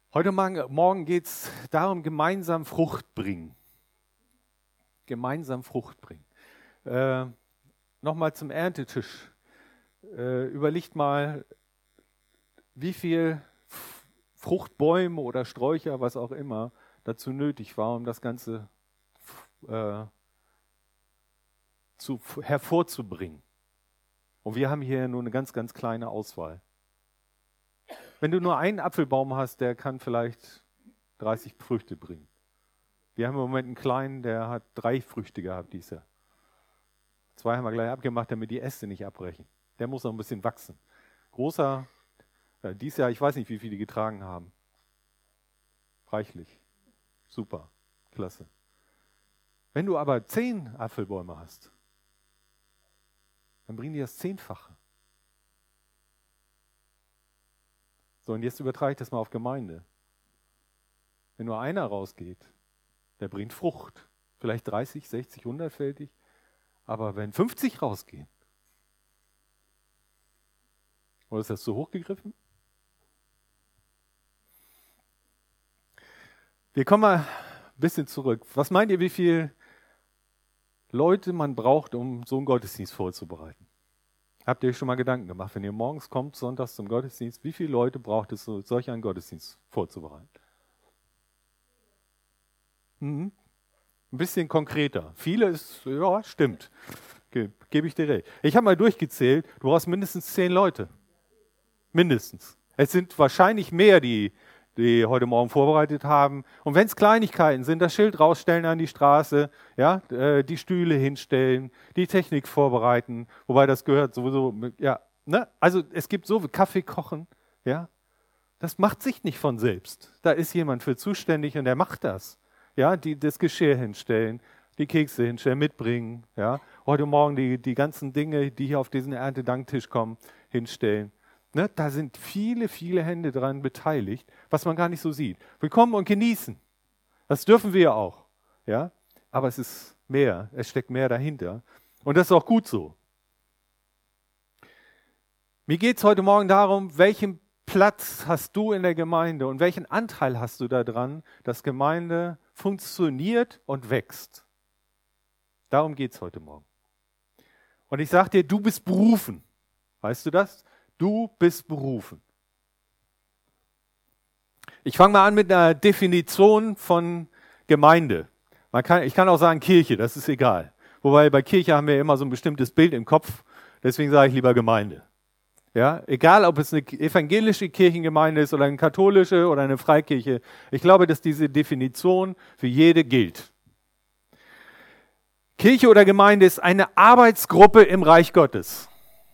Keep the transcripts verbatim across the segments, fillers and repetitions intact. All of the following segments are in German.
Heute Morgen geht es darum, gemeinsam Frucht bringen. Gemeinsam Frucht bringen. Äh, Nochmal zum Erntetisch. Äh, überlegt mal, wie viel Fruchtbäume oder Sträucher, was auch immer, dazu nötig war, um das Ganze äh, zu, hervorzubringen. Und wir haben hier nur eine ganz, ganz kleine Auswahl. Wenn du nur einen Apfelbaum hast, der kann vielleicht dreißig Früchte bringen. Wir haben im Moment einen kleinen, der hat drei Früchte gehabt dieses Jahr. Zwei haben wir gleich abgemacht, damit die Äste nicht abbrechen. Der muss noch ein bisschen wachsen. Großer, äh, dieses Jahr, ich weiß nicht, wie viele die getragen haben. Reichlich. Super. Klasse. Wenn du aber zehn Apfelbäume hast, dann bringen die das Zehnfache. So, und jetzt übertrage ich das mal auf Gemeinde. Wenn nur einer rausgeht, der bringt Frucht. Vielleicht dreißig, sechzig, hundertfältig. Aber wenn fünfzig rausgehen, oder ist das zu hoch gegriffen? Wir kommen mal ein bisschen zurück. Was meint ihr, wie viele Leute man braucht, um so einen Gottesdienst vorzubereiten? Habt ihr euch schon mal Gedanken gemacht, wenn ihr morgens kommt, sonntags zum Gottesdienst, wie viele Leute braucht es, so solch einen Gottesdienst vorzubereiten? Mhm. Ein bisschen konkreter. Viele ist, ja, stimmt. Ge- Gebe ich dir recht. Ich habe mal durchgezählt, du brauchst mindestens zehn Leute. Mindestens. Es sind wahrscheinlich mehr, die, die heute Morgen vorbereitet haben. Und wenn es Kleinigkeiten sind, das Schild rausstellen an die Straße, ja, äh, die Stühle hinstellen, die Technik vorbereiten, wobei das gehört sowieso, ja, ne? Also es gibt so Kaffee kochen, ja, das macht sich nicht von selbst. Da ist jemand für zuständig und der macht das. Ja, die das Geschirr hinstellen, die Kekse hinstellen, mitbringen, ja, heute Morgen die, die ganzen Dinge, die hier auf diesen Erntedanktisch kommen, hinstellen. Ne, da sind viele, viele Hände dran beteiligt, was man gar nicht so sieht. Willkommen und genießen. Das dürfen wir auch. Ja? Aber es ist mehr, es steckt mehr dahinter. Und das ist auch gut so. Mir geht es heute Morgen darum, welchen Platz hast du in der Gemeinde und welchen Anteil hast du daran, dass Gemeinde funktioniert und wächst. Darum geht es heute Morgen. Und ich sage dir, du bist berufen. Weißt du das? Du bist berufen. Ich fange mal an mit einer Definition von Gemeinde. Man kann, ich kann auch sagen Kirche, das ist egal. Wobei bei Kirche haben wir immer so ein bestimmtes Bild im Kopf, deswegen sage ich lieber Gemeinde. Ja, egal, ob es eine evangelische Kirchengemeinde ist oder eine katholische oder eine Freikirche. Ich glaube, dass diese Definition für jede gilt. Kirche oder Gemeinde ist eine Arbeitsgruppe im Reich Gottes,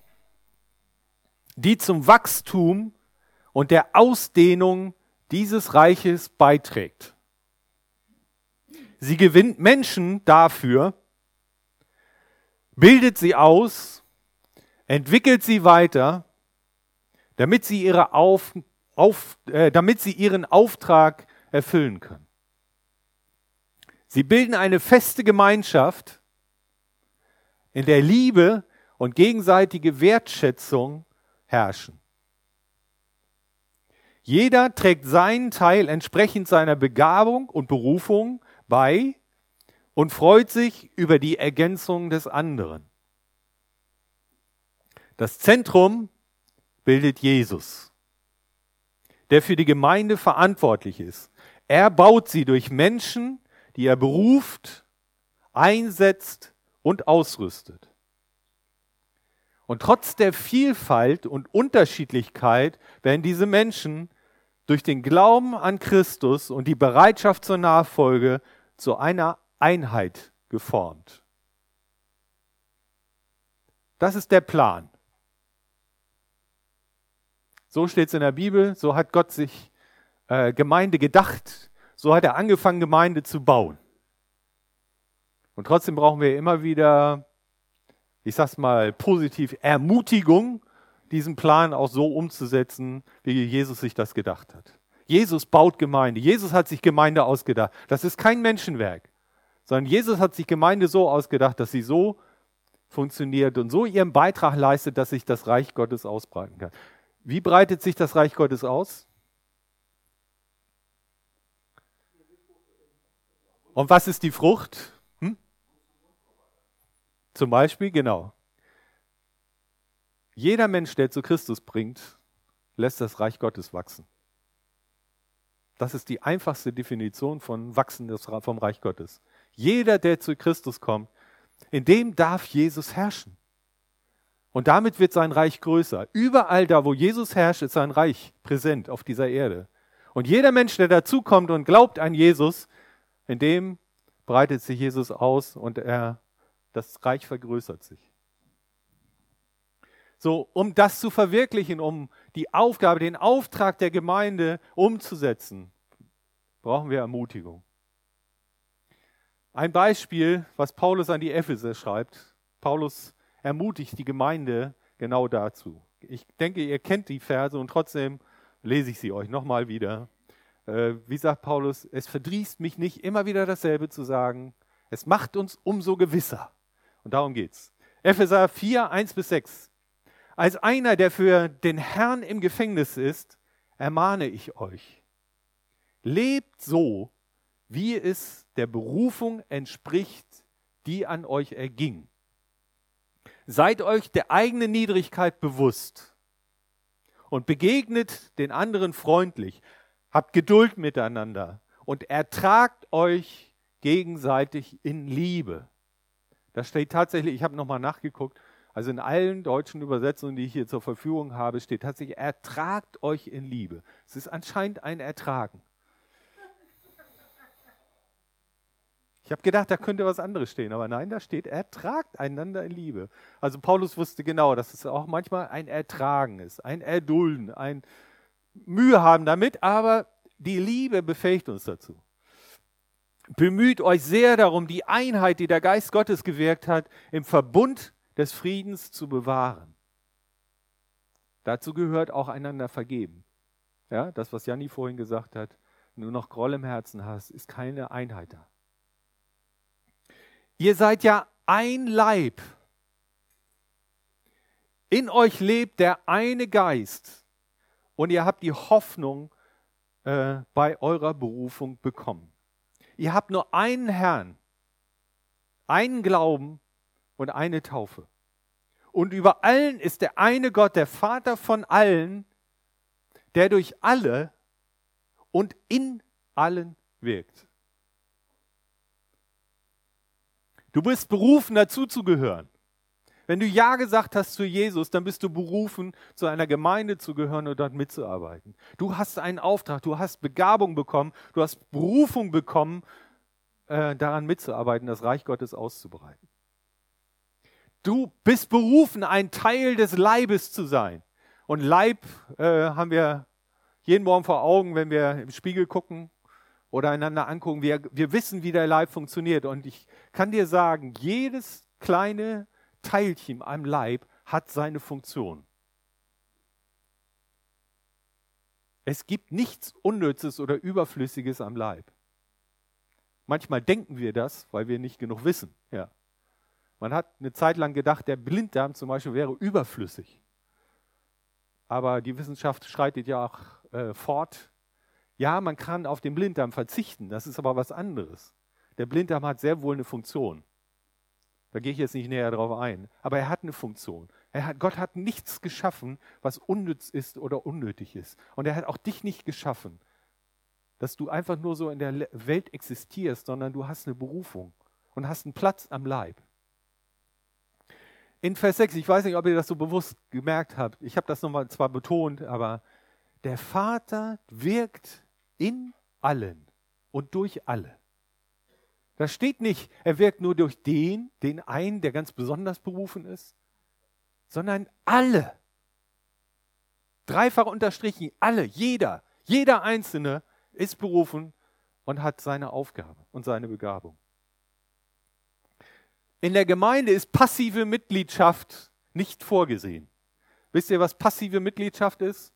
die zum Wachstum und der Ausdehnung dieses Reiches beiträgt. Sie gewinnt Menschen dafür, bildet sie aus, entwickelt sie weiter, damit sie, ihre auf, auf, äh, damit sie ihren Auftrag erfüllen können. Sie bilden eine feste Gemeinschaft, in der Liebe und gegenseitige Wertschätzung herrschen. Jeder trägt seinen Teil entsprechend seiner Begabung und Berufung bei und freut sich über die Ergänzung des anderen. Das Zentrum bildet Jesus, der für die Gemeinde verantwortlich ist. Er baut sie durch Menschen, die er beruft, einsetzt und ausrüstet. Und trotz der Vielfalt und Unterschiedlichkeit werden diese Menschen durch den Glauben an Christus und die Bereitschaft zur Nachfolge zu einer Einheit geformt. Das ist der Plan. So steht es in der Bibel, so hat Gott sich äh, Gemeinde gedacht, so hat er angefangen, Gemeinde zu bauen. Und trotzdem brauchen wir immer wieder, ich sag's mal positiv, Ermutigung, diesen Plan auch so umzusetzen, wie Jesus sich das gedacht hat. Jesus baut Gemeinde. Jesus hat sich Gemeinde ausgedacht. Das ist kein Menschenwerk, sondern Jesus hat sich Gemeinde so ausgedacht, dass sie so funktioniert und so ihren Beitrag leistet, dass sich das Reich Gottes ausbreiten kann. Wie breitet sich das Reich Gottes aus? Und was ist die Frucht? Hm? Zum Beispiel, genau. Jeder Mensch, der zu Christus bringt, lässt das Reich Gottes wachsen. Das ist die einfachste Definition von Wachsen des, vom Reich Gottes. Jeder, der zu Christus kommt, in dem darf Jesus herrschen. Und damit wird sein Reich größer. Überall da, wo Jesus herrscht, ist sein Reich präsent auf dieser Erde. Und jeder Mensch, der dazukommt und glaubt an Jesus, in dem breitet sich Jesus aus und er, das Reich vergrößert sich. So, um das zu verwirklichen, um die Aufgabe, den Auftrag der Gemeinde umzusetzen, brauchen wir Ermutigung. Ein Beispiel, was Paulus an die Epheser schreibt. Paulus ermutigt die Gemeinde genau dazu. Ich denke, ihr kennt die Verse und trotzdem lese ich sie euch nochmal wieder. Äh, wie sagt Paulus, es verdrießt mich nicht, immer wieder dasselbe zu sagen. Es macht uns umso gewisser. Und darum geht's. Epheser vier, eins bis sechs. Als einer, der für den Herrn im Gefängnis ist, ermahne ich euch. Lebt so, wie es der Berufung entspricht, die an euch erging. Seid euch der eigenen Niedrigkeit bewusst und begegnet den anderen freundlich. Habt Geduld miteinander und ertragt euch gegenseitig in Liebe. Da steht tatsächlich, ich habe nochmal nachgeguckt, also in allen deutschen Übersetzungen, die ich hier zur Verfügung habe, steht tatsächlich, ertragt euch in Liebe. Es ist anscheinend ein Ertragen. Ich habe gedacht, da könnte was anderes stehen, aber nein, da steht, ertragt einander in Liebe. Also Paulus wusste genau, dass es auch manchmal ein Ertragen ist, ein Erdulden, ein Mühe haben damit, aber die Liebe befähigt uns dazu. Bemüht euch sehr darum, die Einheit, die der Geist Gottes gewirkt hat, im Verbund des Friedens zu bewahren. Dazu gehört auch einander vergeben. Ja, das, was Janni vorhin gesagt hat, wenn du noch Groll im Herzen hast, ist keine Einheit da. Ihr seid ja ein Leib. In euch lebt der eine Geist und ihr habt die Hoffnung äh, bei eurer Berufung bekommen. Ihr habt nur einen Herrn, einen Glauben und eine Taufe. Und über allen ist der eine Gott, der Vater von allen, der durch alle und in allen wirkt. Du bist berufen, dazuzugehören. Wenn du Ja gesagt hast zu Jesus, dann bist du berufen, zu einer Gemeinde zu gehören und dort mitzuarbeiten. Du hast einen Auftrag, du hast Begabung bekommen, du hast Berufung bekommen, äh, daran mitzuarbeiten, das Reich Gottes auszubreiten. Du bist berufen, ein Teil des Leibes zu sein. Und Leib äh, haben wir jeden Morgen vor Augen, wenn wir im Spiegel gucken oder einander angucken. Wir, wir wissen, wie der Leib funktioniert. Und ich kann dir sagen, jedes kleine Teilchen am Leib hat seine Funktion. Es gibt nichts Unnützes oder Überflüssiges am Leib. Manchmal denken wir das, weil wir nicht genug wissen. Ja. Man hat eine Zeit lang gedacht, der Blinddarm zum Beispiel wäre überflüssig. Aber die Wissenschaft schreitet ja auch äh, fort. Ja, man kann auf den Blinddarm verzichten, das ist aber was anderes. Der Blinddarm hat sehr wohl eine Funktion. Da gehe ich jetzt nicht näher drauf ein. Aber er hat eine Funktion. Er hat, Gott hat nichts geschaffen, was unnütz ist oder unnötig ist. Und er hat auch dich nicht geschaffen, dass du einfach nur so in der Welt existierst, sondern du hast eine Berufung und hast einen Platz am Leib. In Vers sechs, ich weiß nicht, ob ihr das so bewusst gemerkt habt, ich habe das nochmal zwar betont, aber der Vater wirkt in allen und durch alle. Da steht nicht, er wirkt nur durch den, den einen, der ganz besonders berufen ist, sondern alle. Dreifach unterstrichen, alle, jeder, jeder Einzelne ist berufen und hat seine Aufgabe und seine Begabung. In der Gemeinde ist passive Mitgliedschaft nicht vorgesehen. Wisst ihr, was passive Mitgliedschaft ist?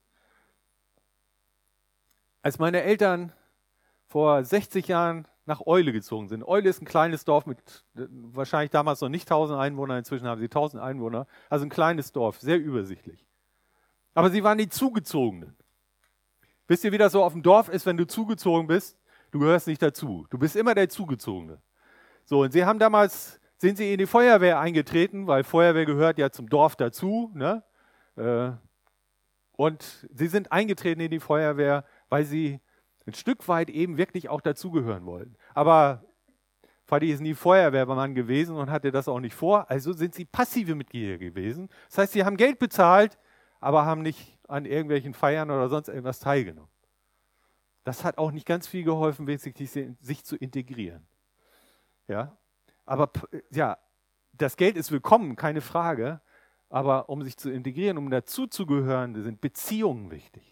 Als meine Eltern vor sechzig Jahren nach Eule gezogen sind. Eule ist ein kleines Dorf mit wahrscheinlich damals noch nicht tausend Einwohnern, inzwischen haben sie tausend Einwohner. Also ein kleines Dorf, sehr übersichtlich. Aber sie waren die Zugezogenen. Wisst ihr, wie das so auf dem Dorf ist, wenn du zugezogen bist? du gehörst nicht dazu. Du bist immer der Zugezogene. So, und sie haben damals, sind sie in die Feuerwehr eingetreten, weil Feuerwehr gehört ja zum Dorf dazu, ne? Äh, und sie sind eingetreten in die Feuerwehr, weil sie ein Stück weit eben wirklich auch dazugehören wollten. Aber Vati ist nie Feuerwehrmann gewesen und hatte das auch nicht vor, also sind sie passive Mitglieder gewesen. Das heißt, sie haben Geld bezahlt, aber haben nicht an irgendwelchen Feiern oder sonst irgendwas teilgenommen. Das hat auch nicht ganz viel geholfen, wesentlich sich zu integrieren. Ja, aber ja, das Geld ist willkommen, keine Frage, aber um sich zu integrieren, um dazuzugehören, sind Beziehungen wichtig.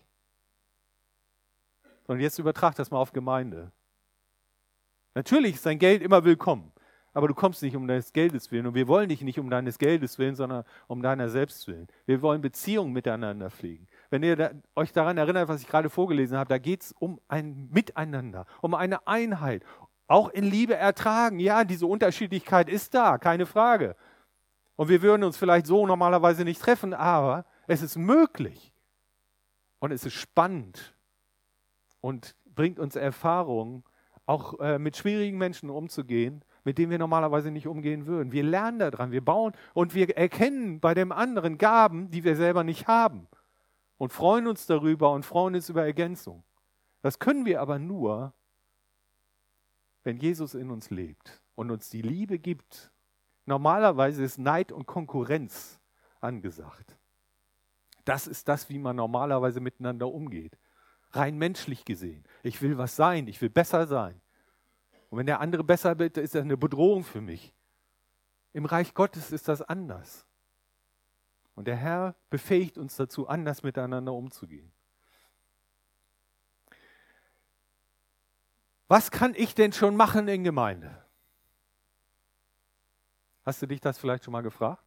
Und jetzt übertrag das mal auf Gemeinde. Natürlich ist dein Geld immer willkommen, aber du kommst nicht um deines Geldes willen und wir wollen dich nicht um deines Geldes willen, sondern um deiner selbst willen. Wir wollen Beziehungen miteinander pflegen. Wenn ihr da, euch daran erinnert, was ich gerade vorgelesen habe, da geht es um ein Miteinander, um eine Einheit, auch in Liebe ertragen. Ja, diese Unterschiedlichkeit ist da, keine Frage. Und wir würden uns vielleicht so normalerweise nicht treffen, aber es ist möglich und es ist spannend und bringt uns Erfahrung, auch äh, mit schwierigen Menschen umzugehen, mit denen wir normalerweise nicht umgehen würden. Wir lernen daran, wir bauen und wir erkennen bei dem anderen Gaben, die wir selber nicht haben und freuen uns darüber und freuen uns über Ergänzung. Das können wir aber nur, wenn Jesus in uns lebt und uns die Liebe gibt. Normalerweise ist Neid und Konkurrenz angesagt. Das ist das, wie man normalerweise miteinander umgeht. Rein menschlich gesehen. Ich will was sein, ich will besser sein. Und wenn der andere besser wird, ist das eine Bedrohung für mich. Im Reich Gottes ist das anders. Und der Herr befähigt uns dazu, anders miteinander umzugehen. Was kann ich denn schon machen in Gemeinde? Hast du dich das vielleicht schon mal gefragt?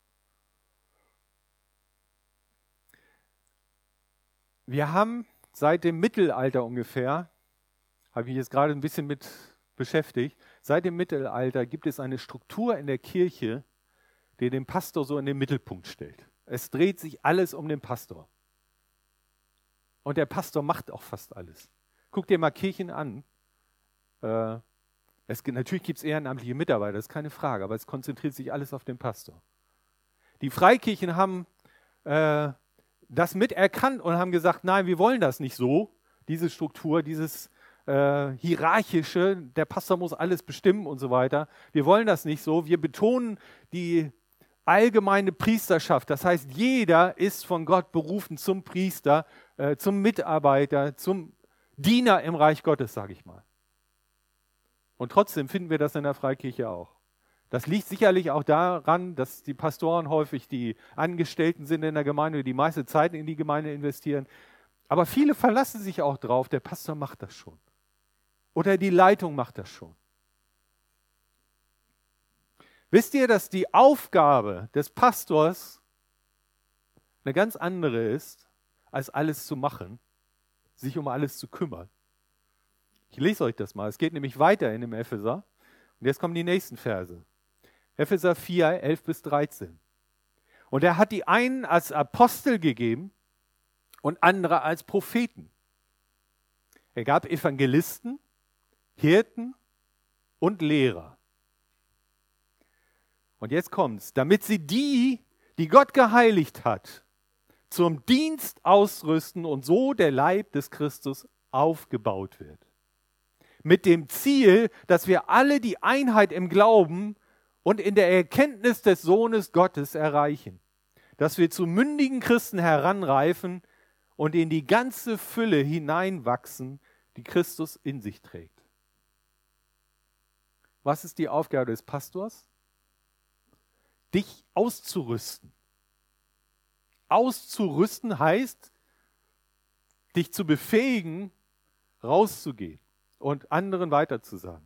Wir haben seit dem Mittelalter ungefähr, habe ich jetzt gerade ein bisschen mit beschäftigt, seit dem Mittelalter gibt es eine Struktur in der Kirche, die den Pastor so in den Mittelpunkt stellt. Es dreht sich alles um den Pastor. Und der Pastor macht auch fast alles. Guck dir mal Kirchen an. Äh, es, natürlich gibt es ehrenamtliche Mitarbeiter, das ist keine Frage, aber es konzentriert sich alles auf den Pastor. Die Freikirchen haben äh, das miterkannt und haben gesagt, nein, wir wollen das nicht so, diese Struktur, dieses äh, hierarchische, der Pastor muss alles bestimmen und so weiter. Wir wollen das nicht so, wir betonen die allgemeine Priesterschaft. Das heißt, jeder ist von Gott berufen zum Priester, äh, zum Mitarbeiter, zum Diener im Reich Gottes, sage ich mal. Und trotzdem finden wir das in der Freikirche auch. Das liegt sicherlich auch daran, dass die Pastoren häufig die Angestellten sind in der Gemeinde, die die meiste Zeit in die Gemeinde investieren. Aber viele verlassen sich auch drauf, der Pastor macht das schon. Oder die Leitung macht das schon. Wisst ihr, dass die Aufgabe des Pastors eine ganz andere ist, als alles zu machen, sich um alles zu kümmern? Ich lese euch das mal. Es geht nämlich weiter in dem Epheser. Und jetzt kommen die nächsten Verse. Epheser vier, elf bis dreizehn. Und er hat die einen als Apostel gegeben und andere als Propheten. Er gab Evangelisten, Hirten und Lehrer. Und jetzt kommt's. Damit sie die, die Gott geheiligt hat, zum Dienst ausrüsten und so der Leib des Christus aufgebaut wird. Mit dem Ziel, dass wir alle die Einheit im Glauben und in der Erkenntnis des Sohnes Gottes erreichen. Dass wir zu mündigen Christen heranreifen und in die ganze Fülle hineinwachsen, die Christus in sich trägt. Was ist die Aufgabe des Pastors? Dich auszurüsten. Auszurüsten heißt, dich zu befähigen, rauszugehen und anderen weiterzusagen.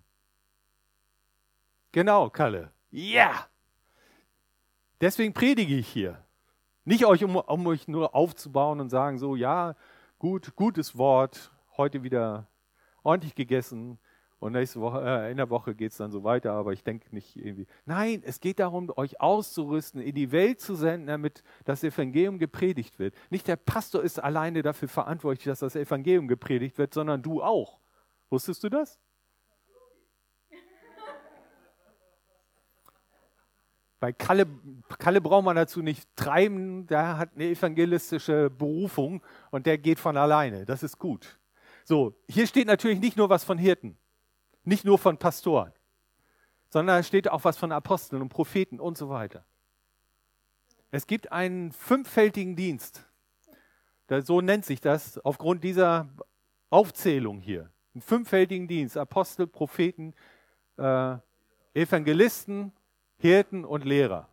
Genau, Kalle. Ja! Yeah. Deswegen predige ich hier. Nicht euch, um, um euch nur aufzubauen und sagen so, ja, gut, gutes Wort, heute wieder ordentlich gegessen und nächste Woche, äh, in der Woche geht es dann so weiter, aber ich denke nicht irgendwie. Nein, es geht darum, euch auszurüsten, in die Welt zu senden, damit das Evangelium gepredigt wird. Nicht der Pastor ist alleine dafür verantwortlich, dass das Evangelium gepredigt wird, sondern du auch. Wusstest du das? Bei Kalle, Kalle braucht man dazu nicht treiben, der hat eine evangelistische Berufung und der geht von alleine. Das ist gut. So, hier steht natürlich nicht nur was von Hirten, nicht nur von Pastoren, sondern es steht auch was von Aposteln und Propheten und so weiter. Es gibt einen fünffältigen Dienst. So nennt sich das aufgrund dieser Aufzählung hier. Einen fünffältigen Dienst. Apostel, Propheten, äh, Evangelisten, Hirten und Lehrer.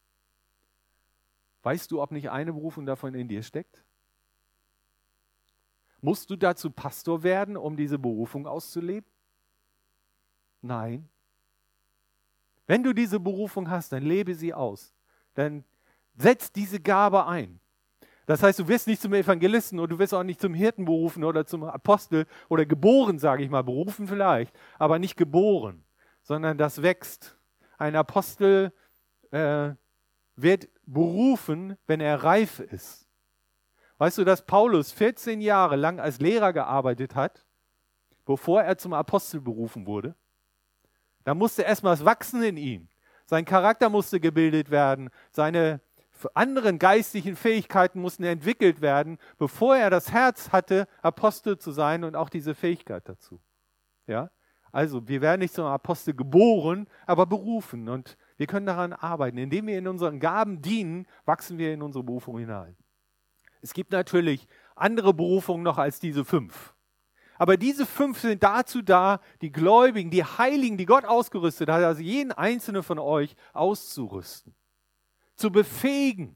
Weißt du, ob nicht eine Berufung davon in dir steckt? Musst du dazu Pastor werden, um diese Berufung auszuleben? Nein. Wenn du diese Berufung hast, dann lebe sie aus. Dann setz diese Gabe ein. Das heißt, du wirst nicht zum Evangelisten und du wirst auch nicht zum Hirten berufen oder zum Apostel oder geboren, sage ich mal, berufen vielleicht, aber nicht geboren, sondern das wächst. Ein Apostel äh, wird berufen, wenn er reif ist. Weißt du, dass Paulus vierzehn Jahre lang als Lehrer gearbeitet hat, bevor er zum Apostel berufen wurde? Da musste erstmal was wachsen in ihm. Sein Charakter musste gebildet werden, seine anderen geistlichen Fähigkeiten mussten entwickelt werden, bevor er das Herz hatte, Apostel zu sein und auch diese Fähigkeit dazu. Ja? Also, wir werden nicht zum Apostel geboren, aber berufen. Und wir können daran arbeiten. Indem wir in unseren Gaben dienen, wachsen wir in unsere Berufung hinein. Es gibt natürlich andere Berufungen noch als diese fünf. Aber diese fünf sind dazu da, die Gläubigen, die Heiligen, die Gott ausgerüstet hat, also jeden einzelnen von euch auszurüsten, zu befähigen,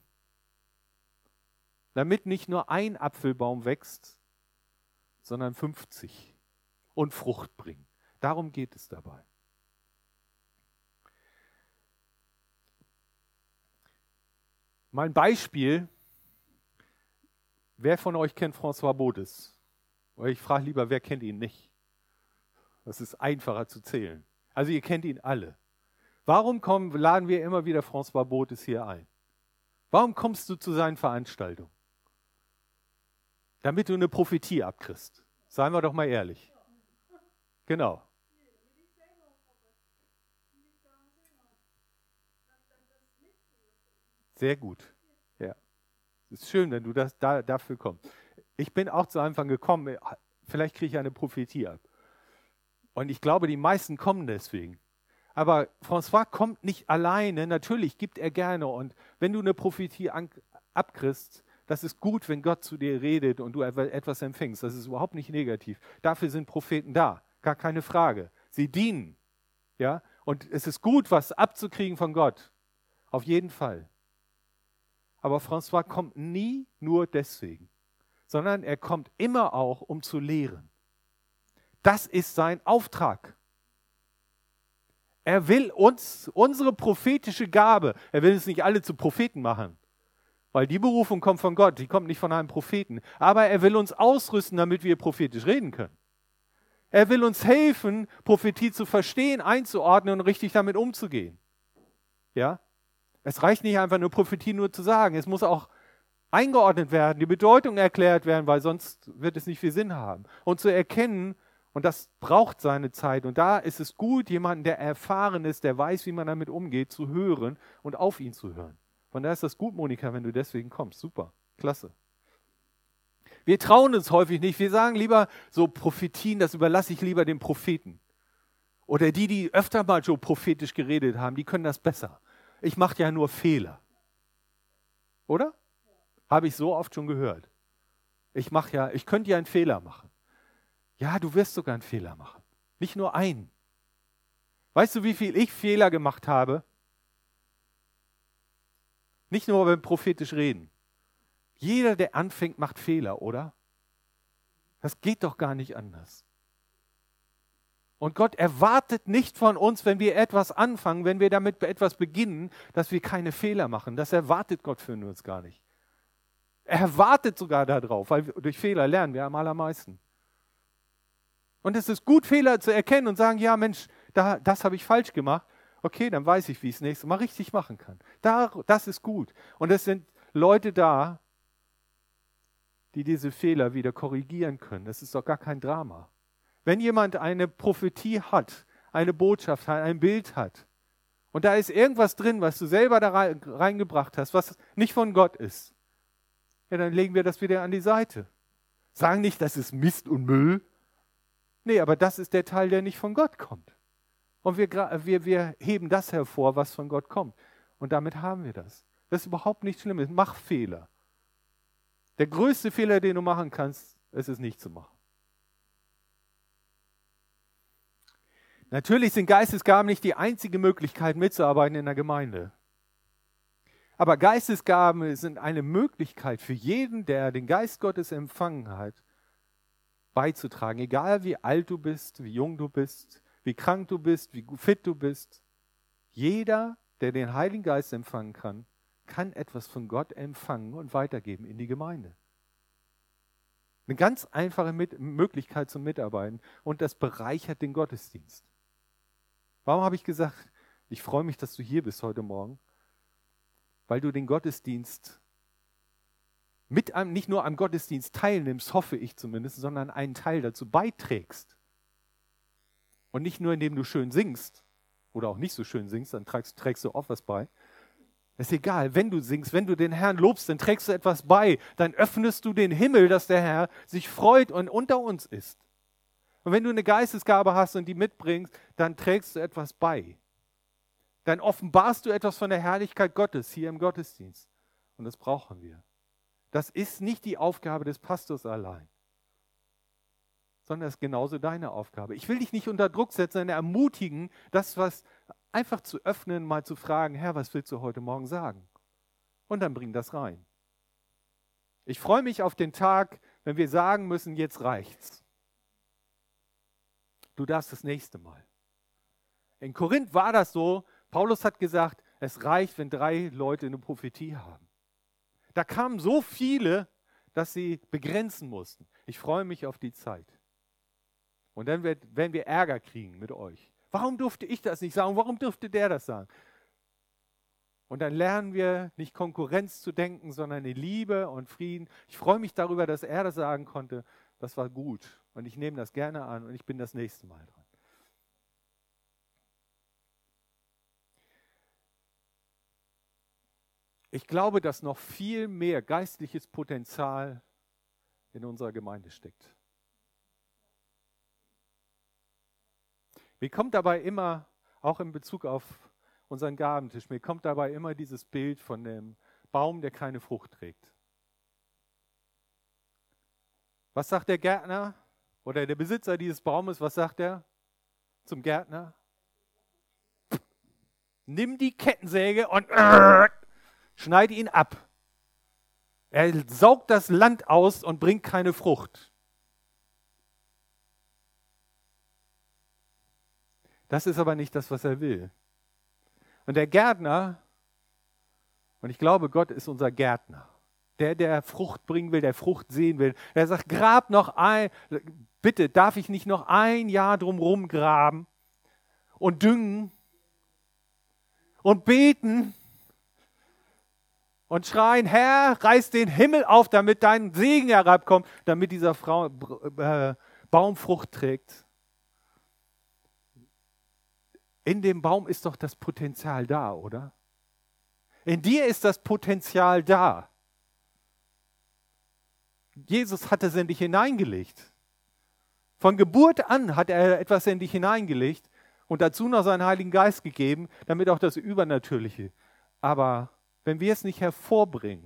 damit nicht nur ein Apfelbaum wächst, sondern fünfzig und Frucht bringt. Darum geht es dabei. Mal ein Beispiel. Wer von euch kennt François Bodes? Oder ich frage lieber, wer kennt ihn nicht? Das ist einfacher zu zählen. Also ihr kennt ihn alle. Warum kommen, laden wir immer wieder François Bodes hier ein? Warum kommst du zu seinen Veranstaltungen? Damit du eine Prophetie abkriegst. Seien wir doch mal ehrlich. Genau. Sehr gut. Ja. Es ist schön, wenn du das da, dafür kommst. Ich bin auch zu Anfang gekommen, vielleicht kriege ich eine Prophetie ab. Und ich glaube, die meisten kommen deswegen. Aber François kommt nicht alleine. Natürlich gibt er gerne. Und wenn du eine Prophetie an, abkriegst, das ist gut, wenn Gott zu dir redet und du etwas empfängst. Das ist überhaupt nicht negativ. Dafür sind Propheten da. Gar keine Frage. Sie dienen. Ja? Und es ist gut, was abzukriegen von Gott. Auf jeden Fall. Aber François kommt nie nur deswegen, sondern er kommt immer auch, um zu lehren. Das ist sein Auftrag. Er will uns, unsere prophetische Gabe, er will uns nicht alle zu Propheten machen, weil die Berufung kommt von Gott, die kommt nicht von einem Propheten. Aber er will uns ausrüsten, damit wir prophetisch reden können. Er will uns helfen, Prophetie zu verstehen, einzuordnen und richtig damit umzugehen. Ja? Es reicht nicht einfach nur Prophetie nur zu sagen. Es muss auch eingeordnet werden, die Bedeutung erklärt werden, weil sonst wird es nicht viel Sinn haben. Und zu erkennen, und das braucht seine Zeit. Und da ist es gut, jemanden, der erfahren ist, der weiß, wie man damit umgeht, zu hören und auf ihn zu hören. Von daher ist das gut, Monika, wenn du deswegen kommst. Super, klasse. Wir trauen uns häufig nicht. Wir sagen lieber, so Prophetien, das überlasse ich lieber den Propheten. Oder die, die öfter mal so prophetisch geredet haben, die können das besser. Ich mache ja nur Fehler. Oder? Habe ich so oft schon gehört. Ich mache ja, ich könnte ja einen Fehler machen. Ja, du wirst sogar einen Fehler machen. Nicht nur einen. Weißt du, wie viel ich Fehler gemacht habe? Nicht nur beim prophetisch reden. Jeder, der anfängt, macht Fehler, oder? Das geht doch gar nicht anders. Und Gott erwartet nicht von uns, wenn wir etwas anfangen, wenn wir damit etwas beginnen, dass wir keine Fehler machen. Das erwartet Gott für uns gar nicht. Er wartet sogar darauf, weil wir, durch Fehler lernen wir am allermeisten. Und es ist gut, Fehler zu erkennen und sagen, ja Mensch, da, das habe ich falsch gemacht. Okay, dann weiß ich, wie ich es nächstes Mal richtig machen kann. Da, das ist gut. Und es sind Leute da, die diese Fehler wieder korrigieren können. Das ist doch gar kein Drama. Wenn jemand eine Prophetie hat, eine Botschaft hat, ein Bild hat, und da ist irgendwas drin, was du selber da reingebracht hast, was nicht von Gott ist, ja, dann legen wir das wieder an die Seite. Sagen nicht, das ist Mist und Müll. Nee, aber das ist der Teil, der nicht von Gott kommt. Und wir, wir, wir heben das hervor, was von Gott kommt. Und damit haben wir das. Das ist überhaupt nichts Schlimmes. Mach Fehler. Der größte Fehler, den du machen kannst, ist es nicht zu machen. Natürlich sind Geistesgaben nicht die einzige Möglichkeit, mitzuarbeiten in der Gemeinde. Aber Geistesgaben sind eine Möglichkeit für jeden, der den Geist Gottes empfangen hat, beizutragen. Egal wie alt du bist, wie jung du bist, wie krank du bist, wie fit du bist. Jeder, der den Heiligen Geist empfangen kann, kann etwas von Gott empfangen und weitergeben in die Gemeinde. Eine ganz einfache Mit- Möglichkeit zum Mitarbeiten und das bereichert den Gottesdienst. Warum habe ich gesagt, ich freue mich, dass du hier bist heute Morgen? Weil du den Gottesdienst mit einem, nicht nur am Gottesdienst teilnimmst, hoffe ich zumindest, sondern einen Teil dazu beiträgst. Und nicht nur, indem du schön singst oder auch nicht so schön singst, dann trägst, trägst du auch was bei. Ist egal, wenn du singst, wenn du den Herrn lobst, dann trägst du etwas bei. Dann öffnest du den Himmel, dass der Herr sich freut und unter uns ist. Und wenn du eine Geistesgabe hast und die mitbringst, dann trägst du etwas bei. Dann offenbarst du etwas von der Herrlichkeit Gottes hier im Gottesdienst. Und das brauchen wir. Das ist nicht die Aufgabe des Pastors allein, sondern das ist genauso deine Aufgabe. Ich will dich nicht unter Druck setzen, sondern ermutigen, das was einfach zu öffnen, mal zu fragen, Herr, was willst du heute Morgen sagen? Und dann bring das rein. Ich freue mich auf den Tag, wenn wir sagen müssen, jetzt reicht's. Du darfst das nächste Mal. In Korinth war das so, Paulus hat gesagt, es reicht, wenn drei Leute eine Prophetie haben. Da kamen so viele, dass sie begrenzen mussten. Ich freue mich auf die Zeit. Und dann werden wir Ärger kriegen mit euch. Warum durfte ich das nicht sagen? Warum durfte der das sagen? Und dann lernen wir nicht Konkurrenz zu denken, sondern in Liebe und Frieden. Ich freue mich darüber, dass er das sagen konnte. Das war gut. Und ich nehme das gerne an und ich bin das nächste Mal dran. Ich glaube, dass noch viel mehr geistliches Potenzial in unserer Gemeinde steckt. Mir kommt dabei immer, auch in Bezug auf unseren Gabentisch, mir kommt dabei immer dieses Bild von dem Baum, der keine Frucht trägt. Was sagt der Gärtner oder der Besitzer dieses Baumes, was sagt er zum Gärtner? Nimm die Kettensäge und schneide ihn ab. Er saugt das Land aus und bringt keine Frucht. Das ist aber nicht das, was er will. Und der Gärtner, und ich glaube, Gott ist unser Gärtner, der, der Frucht bringen will, der Frucht sehen will, der sagt, grab noch ein, bitte, darf ich nicht noch ein Jahr drumherum graben und düngen und beten und schreien, Herr, reiß den Himmel auf, damit dein Segen herabkommt, damit dieser Frau, äh, Baum Frucht trägt. In dem Baum ist doch das Potenzial da, oder? In dir ist das Potenzial da. Jesus hat es in dich hineingelegt. Von Geburt an hat er etwas in dich hineingelegt und dazu noch seinen Heiligen Geist gegeben, damit auch das Übernatürliche. Aber wenn wir es nicht hervorbringen,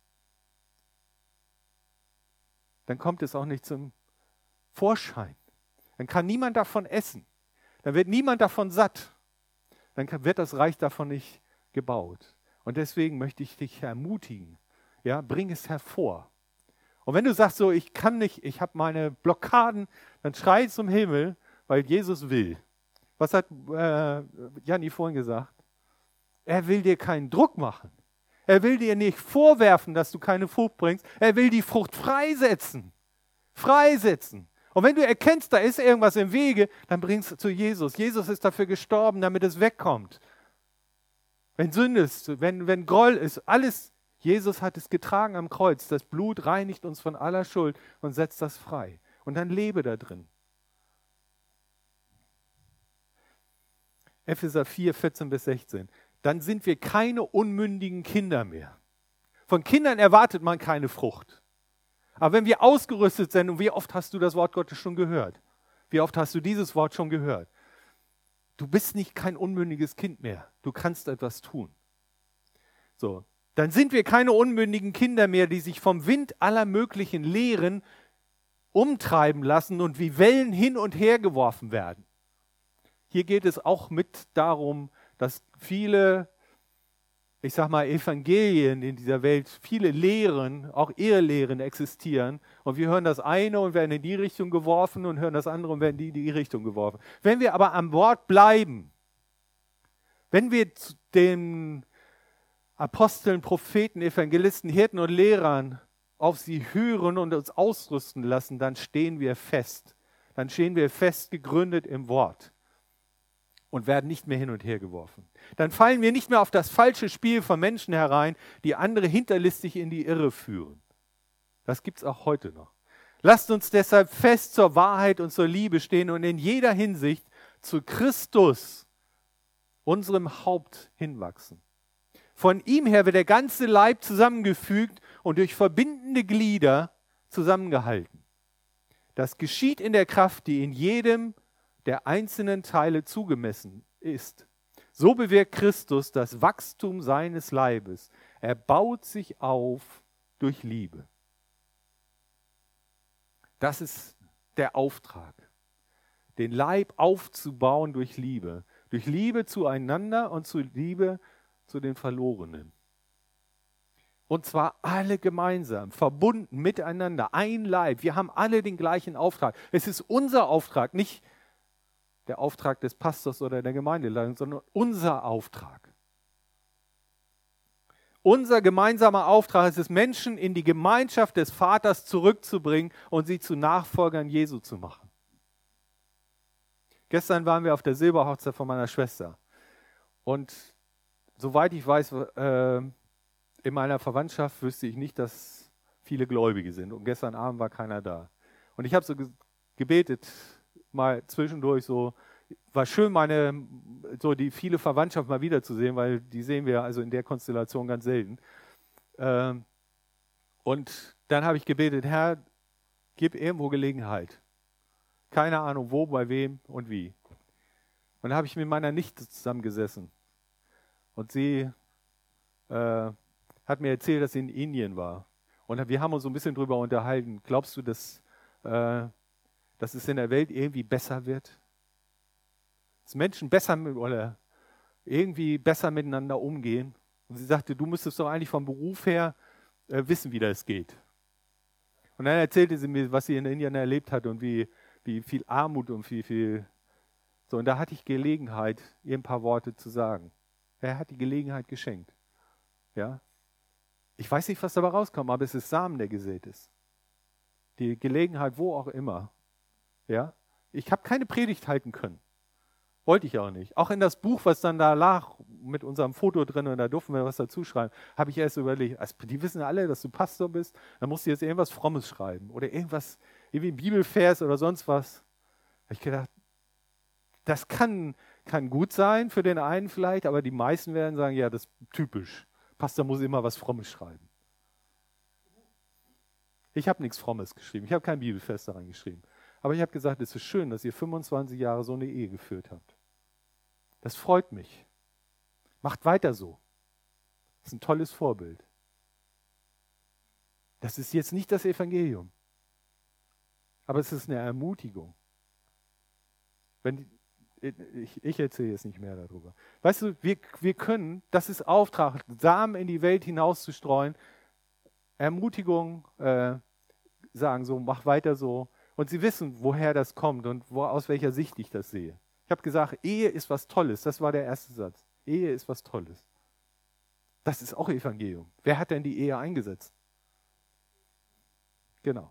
dann kommt es auch nicht zum Vorschein. Dann kann niemand davon essen. Dann wird niemand davon satt. Dann wird das Reich davon nicht gebaut. Und deswegen möchte ich dich ermutigen, ja, bring es hervor. Und wenn du sagst so, ich kann nicht, ich habe meine Blockaden, dann schrei zum Himmel, weil Jesus will. Was hat äh, Janni vorhin gesagt? Er will dir keinen Druck machen. Er will dir nicht vorwerfen, dass du keine Frucht bringst. Er will die Frucht freisetzen. Freisetzen. Und wenn du erkennst, da ist irgendwas im Wege, dann bringst du zu Jesus. Jesus ist dafür gestorben, damit es wegkommt. Wenn Sünde ist, wenn, wenn Groll ist, alles, Jesus hat es getragen am Kreuz. Das Blut reinigt uns von aller Schuld und setzt das frei. Und dann lebe da drin. Epheser vier, vierzehn bis sechzehn. Dann sind wir keine unmündigen Kinder mehr. Von Kindern erwartet man keine Frucht. Aber wenn wir ausgerüstet sind, und wie oft hast du das Wort Gottes schon gehört? Wie oft hast du dieses Wort schon gehört? Du bist nicht kein unmündiges Kind mehr. Du kannst etwas tun. So, dann sind wir keine unmündigen Kinder mehr, die sich vom Wind aller möglichen Lehren umtreiben lassen und wie Wellen hin und her geworfen werden. Hier geht es auch mit darum, dass viele, ich sag mal, Evangelien in dieser Welt, viele Lehren, auch Irrlehren existieren. Und wir hören das eine und werden in die Richtung geworfen und hören das andere und werden in die, die Richtung geworfen. Wenn wir aber am Wort bleiben, wenn wir den Aposteln, Propheten, Evangelisten, Hirten und Lehrern auf sie hören und uns ausrüsten lassen, dann stehen wir fest. Dann stehen wir fest gegründet im Wort und werden nicht mehr hin und her geworfen. Dann fallen wir nicht mehr auf das falsche Spiel von Menschen herein, die andere hinterlistig in die Irre führen. Das gibt es auch heute noch. Lasst uns deshalb fest zur Wahrheit und zur Liebe stehen und in jeder Hinsicht zu Christus, unserem Haupt, hinwachsen. Von ihm her wird der ganze Leib zusammengefügt und durch verbindende Glieder zusammengehalten. Das geschieht in der Kraft, die in jedem der einzelnen Teile zugemessen ist. So bewirkt Christus das Wachstum seines Leibes. Er baut sich auf durch Liebe. Das ist der Auftrag, den Leib aufzubauen durch Liebe. Durch Liebe zueinander und zu Liebe zu den Verlorenen. Und zwar alle gemeinsam, verbunden miteinander, ein Leib. Wir haben alle den gleichen Auftrag. Es ist unser Auftrag, nicht der Auftrag des Pastors oder der Gemeindeleitung, sondern unser Auftrag. Unser gemeinsamer Auftrag ist es, Menschen in die Gemeinschaft des Vaters zurückzubringen und sie zu Nachfolgern Jesu zu machen. Gestern waren wir auf der Silberhochzeit von meiner Schwester. Und soweit ich weiß, äh, in meiner Verwandtschaft wüsste ich nicht, dass viele Gläubige sind. Und gestern Abend war keiner da. Und ich habe so ge- gebetet, mal zwischendurch so, war schön, meine, so die viele Verwandtschaft mal wiederzusehen, weil die sehen wir also in der Konstellation ganz selten. Ähm, und dann habe ich gebetet, Herr, gib irgendwo Gelegenheit. Keine Ahnung wo, bei wem und wie. Und dann habe ich mit meiner Nichte zusammengesessen. Und sie äh, hat mir erzählt, dass sie in Indien war. Und wir haben uns so ein bisschen drüber unterhalten. Glaubst du, dass, äh, dass es in der Welt irgendwie besser wird? Dass Menschen besser mit, oder irgendwie besser miteinander umgehen? Und sie sagte, du müsstest doch eigentlich vom Beruf her äh, wissen, wie das geht. Und dann erzählte sie mir, was sie in Indien erlebt hat und wie, wie viel Armut und wie viel... So, und da hatte ich Gelegenheit, ihr ein paar Worte zu sagen. Er hat die Gelegenheit geschenkt. Ja? Ich weiß nicht, was dabei rauskommt, aber es ist Samen, der gesät ist. Die Gelegenheit, wo auch immer. Ja? Ich habe keine Predigt halten können. Wollte ich auch nicht. Auch in das Buch, was dann da lag, mit unserem Foto drin, und da durften wir was dazu schreiben, habe ich erst überlegt, also die wissen alle, dass du Pastor bist, dann musst du jetzt irgendwas Frommes schreiben oder irgendwas, irgendwie ein Bibelvers oder sonst was. Da habe ich gedacht, das kann, kann gut sein für den einen vielleicht, aber die meisten werden sagen, ja, das ist typisch. Pastor muss immer was Frommes schreiben. Ich habe nichts Frommes geschrieben, ich habe kein Bibelvers da reingeschrieben. Aber ich habe gesagt, es ist schön, dass ihr fünfundzwanzig Jahre so eine Ehe geführt habt. Das freut mich. Macht weiter so. Das ist ein tolles Vorbild. Das ist jetzt nicht das Evangelium. Aber es ist eine Ermutigung. Wenn, ich, ich erzähle jetzt nicht mehr darüber. Weißt du, wir, wir können, das ist Auftrag, Samen in die Welt hinauszustreuen, Ermutigung äh, sagen, so mach weiter so. Und sie wissen, woher das kommt und wo, aus welcher Sicht ich das sehe. Ich habe gesagt, Ehe ist was Tolles. Das war der erste Satz. Ehe ist was Tolles. Das ist auch Evangelium. Wer hat denn die Ehe eingesetzt? Genau.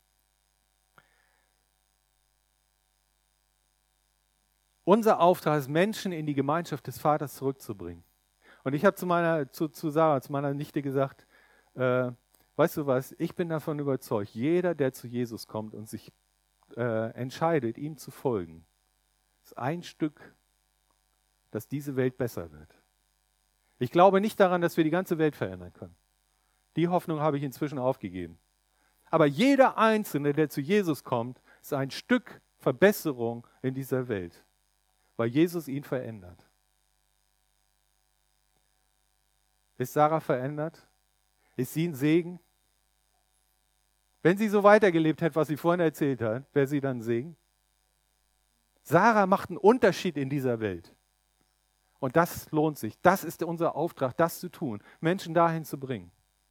Unser Auftrag ist, Menschen in die Gemeinschaft des Vaters zurückzubringen. Und ich habe zu meiner, zu, zu Sarah, zu meiner Nichte gesagt, äh, weißt du was, ich bin davon überzeugt, jeder, der zu Jesus kommt und sich äh, entscheidet, ihm zu folgen, ist ein Stück dass diese Welt besser wird. Ich glaube nicht daran, dass wir die ganze Welt verändern können. Die Hoffnung habe ich inzwischen aufgegeben. Aber jeder Einzelne, der zu Jesus kommt, ist ein Stück Verbesserung in dieser Welt, weil Jesus ihn verändert. Ist Sarah verändert? Ist sie ein Segen? Wenn sie so weitergelebt hätte, was sie vorhin erzählt hat, wäre sie dann ein Segen? Sarah macht einen Unterschied in dieser Welt. Und das lohnt sich. Das ist unser Auftrag, das zu tun, Menschen dahin zu bringen.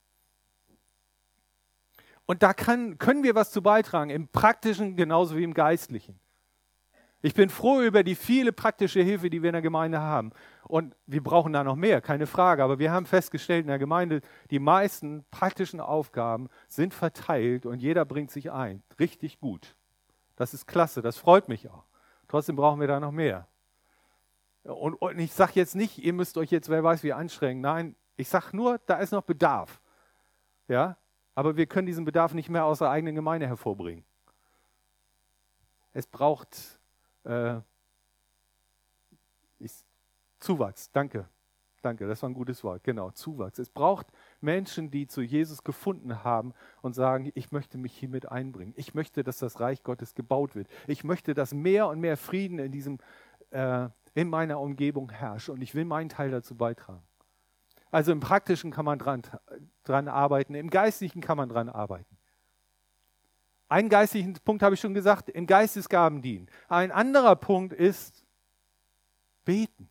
Und da kann, können wir was zu beitragen, im Praktischen genauso wie im Geistlichen. Ich bin froh über die viele praktische Hilfe, die wir in der Gemeinde haben. Und wir brauchen da noch mehr, keine Frage. Aber wir haben festgestellt in der Gemeinde, die meisten praktischen Aufgaben sind verteilt und jeder bringt sich ein. Richtig gut. Das ist klasse, das freut mich auch. Trotzdem brauchen wir da noch mehr. Und, und ich sage jetzt nicht, ihr müsst euch jetzt, wer weiß wie, anstrengen. Nein, ich sage nur, da ist noch Bedarf. Ja? Aber wir können diesen Bedarf nicht mehr aus der eigenen Gemeinde hervorbringen. Es braucht äh, ich, Zuwachs. Danke. Danke, das war ein gutes Wort. Genau, Zuwachs. Es braucht Menschen, die zu Jesus gefunden haben und sagen, ich möchte mich hiermit einbringen. Ich möchte, dass das Reich Gottes gebaut wird. Ich möchte, dass mehr und mehr Frieden in, diesem, äh, in meiner Umgebung herrscht. Und ich will meinen Teil dazu beitragen. Also im Praktischen kann man dran, dran arbeiten, im Geistlichen kann man dran arbeiten. Einen geistlichen Punkt habe ich schon gesagt, im Geistesgaben dienen. Ein anderer Punkt ist beten.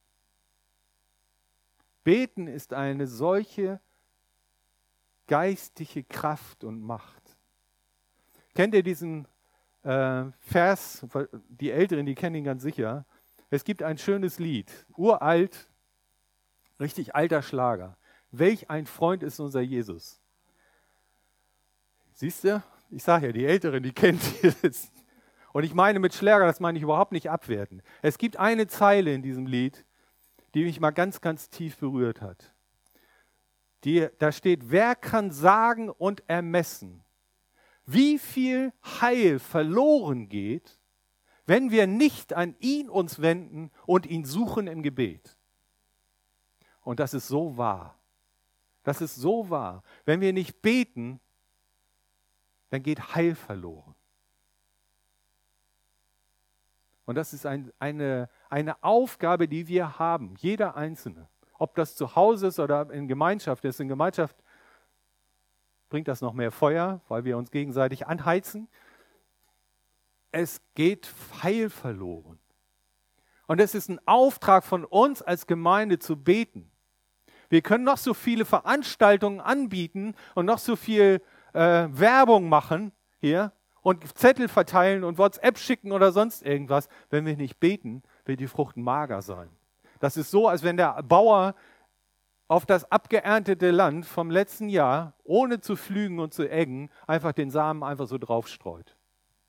Beten ist eine solche geistliche Kraft und Macht. Kennt ihr diesen äh, Vers? Die Älteren, die kennen ihn ganz sicher. Es gibt ein schönes Lied, uralt, richtig alter Schlager. Welch ein Freund ist unser Jesus. Siehst du? Ich sage ja, die Älteren, die kennen das. Und ich meine mit Schlager, das meine ich überhaupt nicht abwerten. Es gibt eine Zeile in diesem Lied, die mich mal ganz, ganz tief berührt hat. Die, da steht, wer kann sagen und ermessen, wie viel Heil verloren geht, wenn wir nicht an ihn uns wenden und ihn suchen im Gebet. Und das ist so wahr. Das ist so wahr. Wenn wir nicht beten, dann geht Heil verloren. Und das ist ein, eine, eine Aufgabe, die wir haben, jeder Einzelne. Ob das zu Hause ist oder in Gemeinschaft ist. In Gemeinschaft bringt das noch mehr Feuer, weil wir uns gegenseitig anheizen. Es geht Heil verloren. Und es ist ein Auftrag von uns als Gemeinde zu beten. Wir können noch so viele Veranstaltungen anbieten und noch so viel äh, Werbung machen hier und Zettel verteilen und WhatsApp schicken oder sonst irgendwas. Wenn wir nicht beten, wird die Frucht mager sein. Das ist so, als wenn der Bauer auf das abgeerntete Land vom letzten Jahr, ohne zu pflügen und zu eggen, einfach den Samen einfach so draufstreut.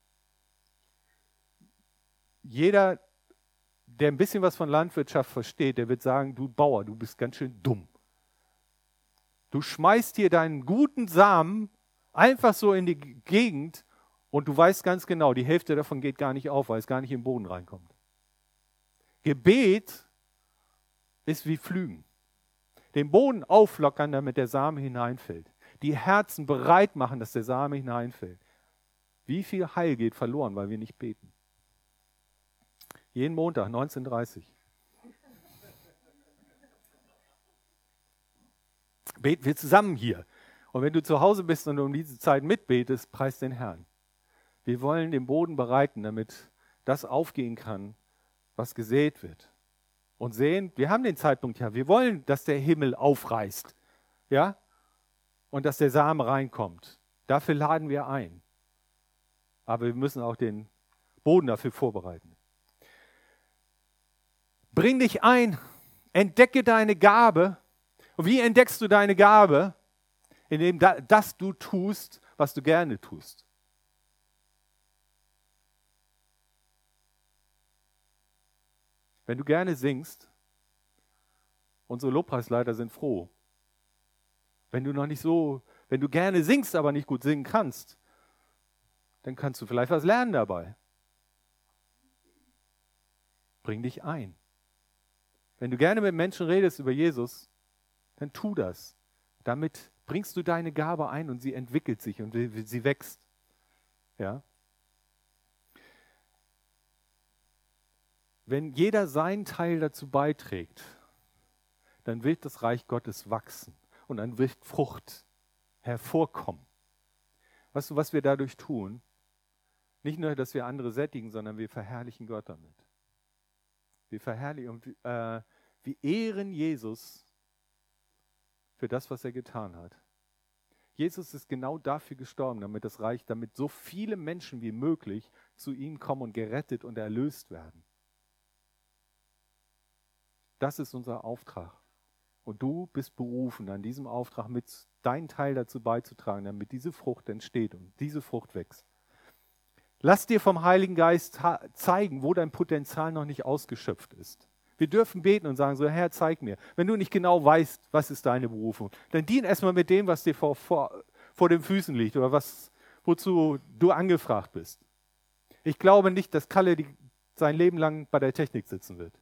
Jeder, der ein bisschen was von Landwirtschaft versteht, der wird sagen, du Bauer, du bist ganz schön dumm. Du schmeißt hier deinen guten Samen einfach so in die Gegend und du weißt ganz genau, die Hälfte davon geht gar nicht auf, weil es gar nicht in den Boden reinkommt. Gebet ist wie Pflügen. Den Boden auflockern, damit der Same hineinfällt. Die Herzen bereit machen, dass der Same hineinfällt. Wie viel Heil geht verloren, weil wir nicht beten? Jeden Montag, neunzehn Uhr dreißig. Beten wir zusammen hier. Und wenn du zu Hause bist und um diese Zeit mitbetest, preis den Herrn. Wir wollen den Boden bereiten, damit das aufgehen kann, was gesät wird. Und sehen, wir haben den Zeitpunkt ja, wir wollen, dass der Himmel aufreißt. Ja? Und dass der Same reinkommt. Dafür laden wir ein. Aber wir müssen auch den Boden dafür vorbereiten. Bring dich ein, entdecke deine Gabe. Und wie entdeckst du deine Gabe? Indem das du tust, was du gerne tust. Wenn du gerne singst, unsere Lobpreisleiter sind froh. Wenn du noch nicht so, wenn du gerne singst, aber nicht gut singen kannst, dann kannst du vielleicht was lernen dabei. Bring dich ein. Wenn du gerne mit Menschen redest über Jesus, dann tu das. Damit bringst du deine Gabe ein und sie entwickelt sich und sie wächst. Ja? Wenn jeder seinen Teil dazu beiträgt, dann wird das Reich Gottes wachsen und dann wird Frucht hervorkommen. Weißt du, was wir dadurch tun? Nicht nur, dass wir andere sättigen, sondern wir verherrlichen Gott damit. Wir verherrlichen und äh, wir ehren Jesus für das, was er getan hat. Jesus ist genau dafür gestorben, damit das Reich, damit so viele Menschen wie möglich zu ihm kommen und gerettet und erlöst werden. Das ist unser Auftrag. Und du bist berufen, an diesem Auftrag mit deinen Teil dazu beizutragen, damit diese Frucht entsteht und diese Frucht wächst. Lass dir vom Heiligen Geist zeigen, wo dein Potenzial noch nicht ausgeschöpft ist. Wir dürfen beten und sagen so, Herr, zeig mir. Wenn du nicht genau weißt, was ist deine Berufung, dann dien erstmal mit dem, was dir vor, vor, vor den Füßen liegt oder was, wozu du angefragt bist. Ich glaube nicht, dass Kalle die, sein Leben lang bei der Technik sitzen wird.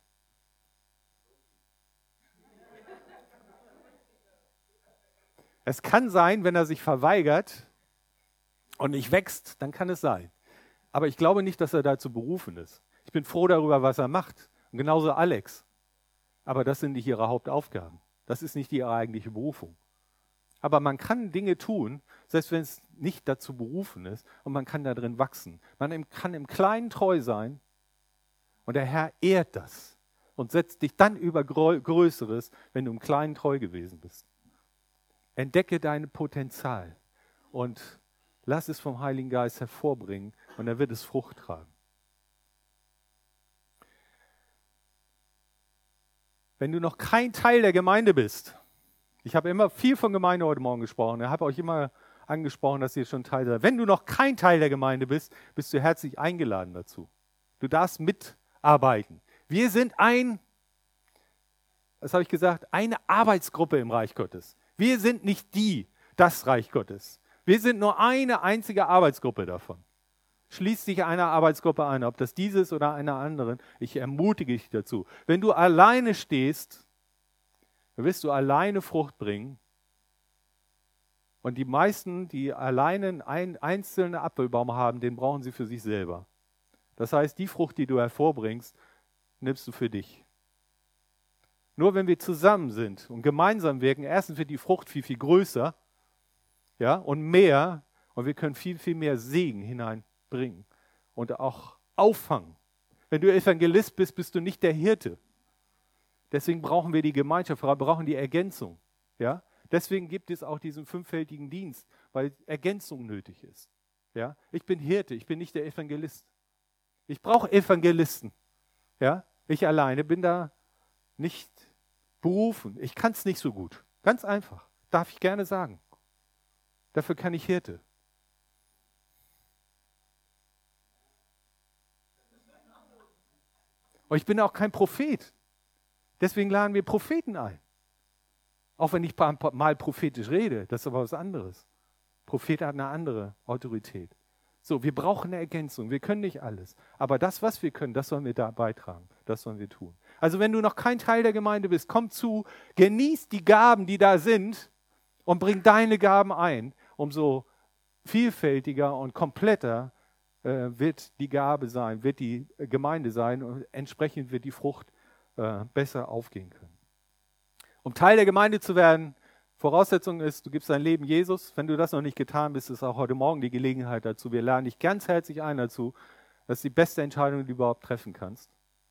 Es kann sein, wenn er sich verweigert und nicht wächst, dann kann es sein. Aber ich glaube nicht, dass er dazu berufen ist. Ich bin froh darüber, was er macht. Und genauso Alex. Aber das sind nicht ihre Hauptaufgaben. Das ist nicht ihre eigentliche Berufung. Aber man kann Dinge tun, selbst wenn es nicht dazu berufen ist, und man kann da drin wachsen. Man kann im Kleinen treu sein und der Herr ehrt das und setzt dich dann über Größeres, wenn du im Kleinen treu gewesen bist. Entdecke dein Potenzial und lass es vom Heiligen Geist hervorbringen und er wird es Frucht tragen. Wenn du noch kein Teil der Gemeinde bist, ich habe immer viel von Gemeinde heute Morgen gesprochen, ich habe euch immer angesprochen, dass ihr schon Teil seid. Wenn du noch kein Teil der Gemeinde bist, bist du herzlich eingeladen dazu. Du darfst mitarbeiten. Wir sind ein, was habe ich gesagt, eine Arbeitsgruppe im Reich Gottes. Wir sind nicht die, das Reich Gottes. Wir sind nur eine einzige Arbeitsgruppe davon. Schließ dich einer Arbeitsgruppe ein, ob das dieses oder einer anderen. Ich ermutige dich dazu. Wenn du alleine stehst, dann wirst du alleine Frucht bringen. Und die meisten, die alleine einen einzelnen Apfelbaum haben, den brauchen sie für sich selber. Das heißt, die Frucht, die du hervorbringst, nimmst du für dich. Nur wenn wir zusammen sind und gemeinsam wirken, erstens wird die Frucht viel, viel größer, ja, und mehr, und wir können viel, viel mehr Segen hineinbringen und auch auffangen. Wenn du Evangelist bist, bist du nicht der Hirte. Deswegen brauchen wir die Gemeinschaft, wir brauchen die Ergänzung. Ja? Deswegen gibt es auch diesen fünffältigen Dienst, weil Ergänzung nötig ist. Ja? Ich bin Hirte, ich bin nicht der Evangelist. Ich brauche Evangelisten. Ja? Ich alleine bin da nicht berufen. Ich kann es nicht so gut. Ganz einfach. Darf ich gerne sagen. Dafür kann ich Hirte. Und ich bin auch kein Prophet. Deswegen laden wir Propheten ein. Auch wenn ich mal prophetisch rede, das ist aber was anderes. Prophet hat eine andere Autorität. So, wir brauchen eine Ergänzung. Wir können nicht alles. Aber das, was wir können, das sollen wir da beitragen. Das sollen wir tun. Also wenn du noch kein Teil der Gemeinde bist, komm zu, genieß die Gaben, die da sind und bring deine Gaben ein. Umso vielfältiger und kompletter äh, wird die Gabe sein, wird die Gemeinde sein und entsprechend wird die Frucht äh, besser aufgehen können. Um Teil der Gemeinde zu werden, Voraussetzung ist, du gibst dein Leben Jesus. Wenn du das noch nicht getan bist, ist auch heute Morgen die Gelegenheit dazu. Wir laden dich ganz herzlich ein dazu. Das ist die beste Entscheidung, die du überhaupt treffen kannst.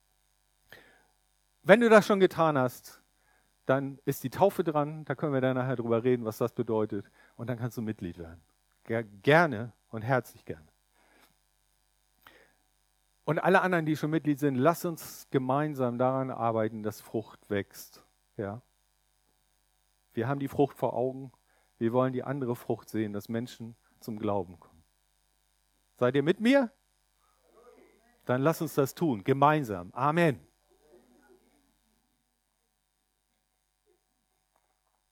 Wenn du das schon getan hast, dann ist die Taufe dran. Da können wir dann nachher drüber reden, was das bedeutet. Und dann kannst du Mitglied werden. Gerne und herzlich gerne. Und alle anderen, die schon Mitglied sind, lass uns gemeinsam daran arbeiten, dass Frucht wächst. Ja. Wir haben die Frucht vor Augen. Wir wollen die andere Frucht sehen, dass Menschen zum Glauben kommen. Seid ihr mit mir? Dann lasst uns das tun, gemeinsam. Amen.